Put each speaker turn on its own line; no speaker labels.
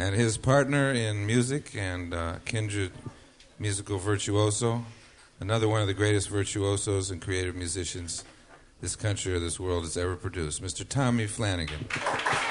And his partner in music and kindred musical virtuoso, another one of the greatest virtuosos and creative musicians this country or this world has ever produced, Mr. Tommy Flanagan.